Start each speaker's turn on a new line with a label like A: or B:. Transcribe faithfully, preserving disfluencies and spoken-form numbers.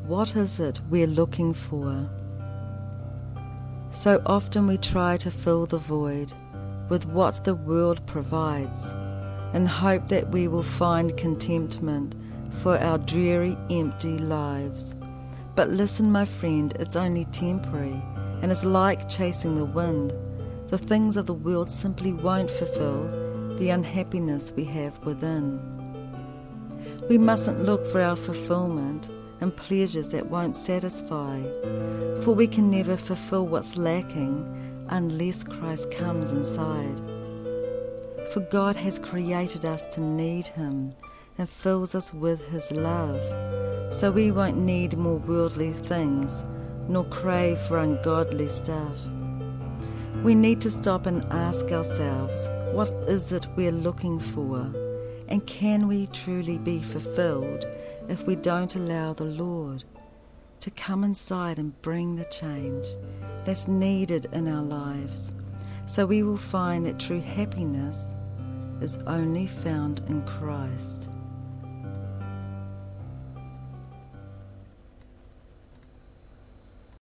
A: what is it we're looking for? So often we try to fill the void with what the world provides, and hope that we will find contentment for our dreary, empty lives. But listen, my friend, it's only temporary, and is like chasing the wind. The things of the world simply won't fulfill the unhappiness we have within. We mustn't look for our fulfillment in pleasures that won't satisfy, for we can never fulfill what's lacking unless Christ comes inside. For God has created us to need Him and fills us with His love, so we won't need more worldly things nor crave for ungodly stuff. We need to stop and ask ourselves, what is it we're looking for? And can we truly be fulfilled if we don't allow the Lord to come inside and bring the change that's needed in our lives? So we will find that true happiness is only found in Christ.